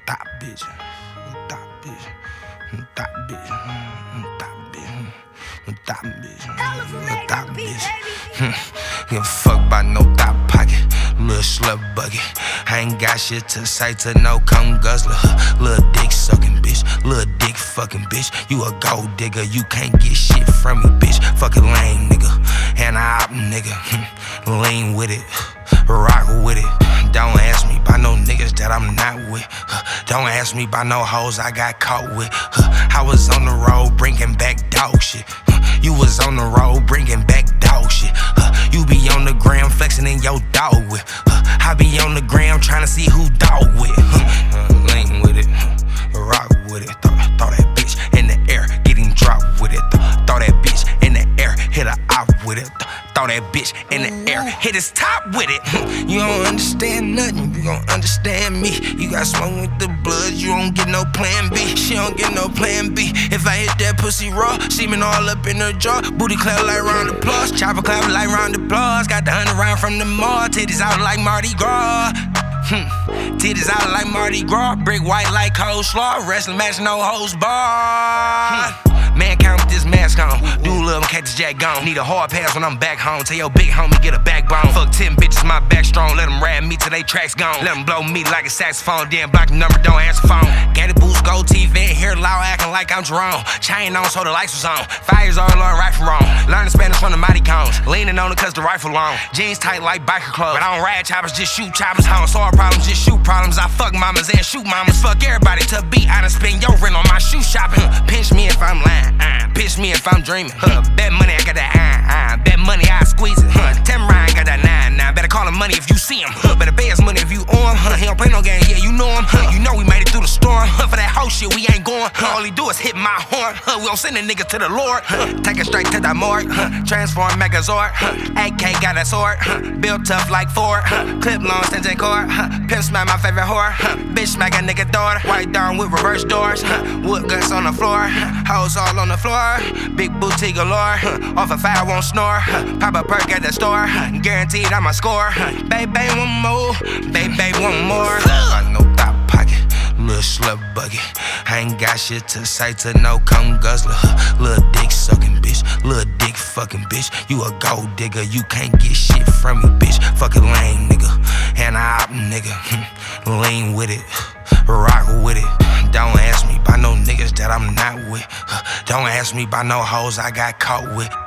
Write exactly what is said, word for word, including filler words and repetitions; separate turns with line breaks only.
That bitch. That bitch. That bitch. That bitch. That bitch. That bitch. Give a fuck about no thought pocket. Little slut bucket. I ain't got shit to say to no cum guzzler. Little dick sucking bitch. Little dick fucking bitch. You a gold digger. You can't get shit from me, bitch. Fucking lame nigga. And I op nigga. Lean with it. Rock with it. Don't ask me about no niggas that I'm not with. Don't ask me about no hoes I got caught with. I was on the road bringing back dog shit. You was on the road bringing back dog shit. You be on the gram flexing in your dog with. I be on the gram trying to see who dog with. Lean with it, rock with it. Throw, throw that bitch in the air, getting dropped with it. Throw that bitch in the air, hit a op with it. Throw that bitch in the air, hit his top with it. You don't understand nothing, you don't understand me. You got smoke with the blood, you don't get no plan B. She don't get no plan B. If I hit that pussy raw, semen all up in her jaw. Booty clap like round applause, chopper clap like round applause. Got the hundred round from the mall, titties out like Mardi Gras. Hmm. Titties out like Mardi Gras, brick white like coleslaw. Wrestling match, no host bar. Hmm. Man, count with this mask on. Do a little catch the jack gone. Need a hard pass when I'm back home. Tell your big homie get a backbone. Fuck ten bitches, my back strong. Let them rap me till they tracks gone. Let them blow me like a saxophone. Then block the number, don't answer phone. Got it boost, gold teeth in here loud, acting like I'm Jerome. Chain on so the lights was on. Fires all learn right from wrong. Learning Spanish from the mighty cones. Leaning on it cause the rifle long. Jeans tight like biker clothes. But I don't ride choppers, just shoot choppers. I don't solve problems, just shoot problems. I fuck mamas and shoot mamas. Fuck everybody to be honest. Spend your rent on my shoe shopping. Pinch me if I'm lying. Uh, Pitch me if I'm dreaming. Huh. Bet money I got that iron, iron. Bet money I squeeze it. Huh. Tell me Ryan got that nine, nine. Better call him money if you see him. Huh. Better pay his money if you on him. Huh. He don't play no game, yeah, you know him. Huh. You know we made it through the storm. Huh. For that whole shit, we ain't going. Huh. All he do is hit my horn. Huh. We gon' send a nigga to the Lord. Huh. Take it straight to the morgue. Huh. Transform Megazord. Huh. A K got a sword. Huh. Built tough like Ford. Huh. Clip long, St. Cord. Huh. Pimp smack my favorite whore. Huh. Bitch smack a nigga daughter. White down with reverse doors. Huh. Wood guts on the floor. Huh. Hoes all on the floor. Big booty galore, huh. Off a fire won't snore, huh. Pop a perk at the store, huh. Guaranteed I'ma score, huh. Baby, one more, baby, one more. I know thought pocket, little slut bucket. I ain't got shit to say to no cum guzzler, huh. Little dick sucking bitch, little dick fucking bitch. You a gold digger, you can't get shit from me, bitch. Fucking lame nigga, and I op nigga. Lean with it, rock with it. Don't ask me about no niggas that I'm not with. Don't ask me about no hoes I got caught with.